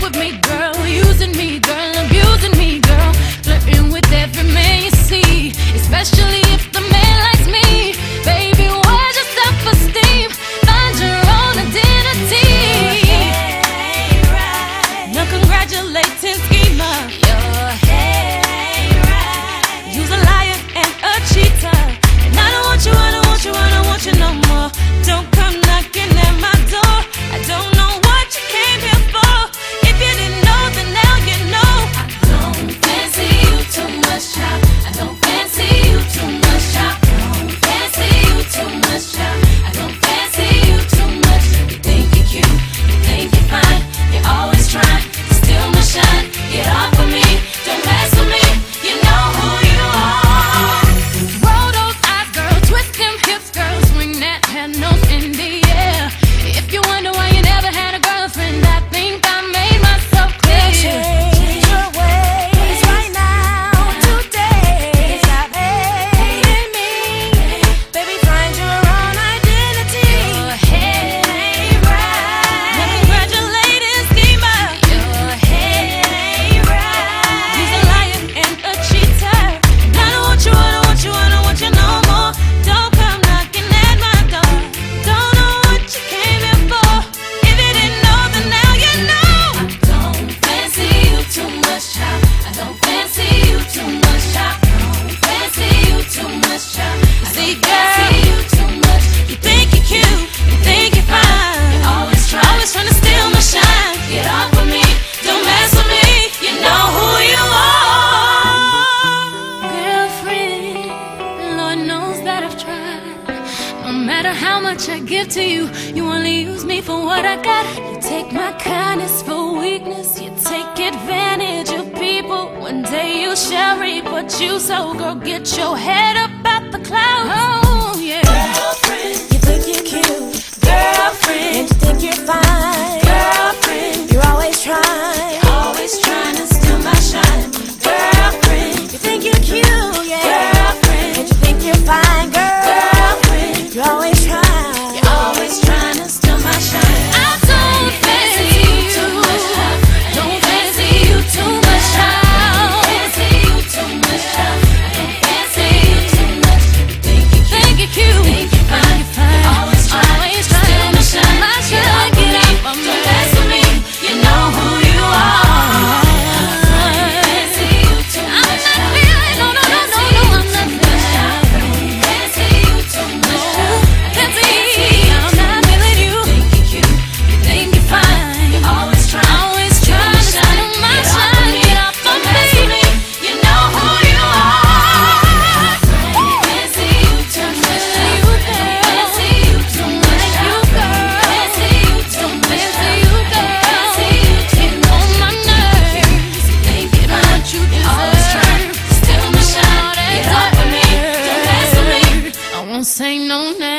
with me, girl, using me, girl, abusing me, girl, flirting with every man you see, especially if the man likes me. Baby, where's your self-esteem? Find your own identity. Now congratulating schemer, your head ain't right. You's a liar and a cheater, and I don't want you, I don't want you, I don't want you no more. Don't come knocking at my door. I don't know what you came here for. If you didn't know, then now you know. I don't fancy you too much, child. I don't fancy you too much, child. I don't fancy you too much, child. I don't fancy you too much. You think you're cute, you think you're fine. You're always trying to steal my shine. Get off of me, don't mess with me. You know who you are. Roll those eyes, girl, twist them hips, girl, swing that head nose in the air. If you wonder why you never had a girlfriend, I think I made myself clear. Change your ways right now, today. Stop hating me, baby, find your own identity. Your head ain't right. Now congratulating schemer, your head ain't right. He's a liar and a cheater, and I don't want you, I don't want you, I don't want you no more. Don't come knocking at my door. Don't know what you came here for. If you didn't know, then now you know. I don't fancy you too much, child. I don't fancy you too much, child. I don't fancy you too much, child. I see, girl, you too much. You think you're cute, you think you're fine. You're always trying to steal my shine. Get off of me, don't mess with me. You know who you are. Girlfriend, Lord knows that I've tried. No matter how much I give to you, you only use me for what I got. You take my kindness for weakness. You take advantage of people. One day you shall reap what you sow. Girl, get your head up out the clouds. Oh, yeah. Girlfriend, you think you're cute. Girlfriend, you think you're fine. Girlfriend, you're always trying to steal my shine. Girlfriend, you think you're cute, yeah. Girlfriend, and you think you're fine, girl. Girlfriend, you're always trying to steal my shine. I don't fancy you too much, child. Don't fancy you too much, child. Fancy you too much, child. I don't fancy you too much. You think you're cute, Think you're cute, think you're fine. always trying to steal my shine. Get off of me, don't mess with me. You know who you are. Fancy you too I'm much, not child. feeling, no, I'm not feeling. Fancy you too much, child. Fancy, I'm not feeling you. Think you're cute, you think you're fine. You're always trying Always trying to steal my shine. Get off of me. You know who you are. Fancy you too much, child. Fancy you too much, child. Fancy you too much, child. Fancy you too much. On my nerves. Think you're fine. You You're always trying deserve to steal my shine. Get off of me, don't mess with me. I won't say no name.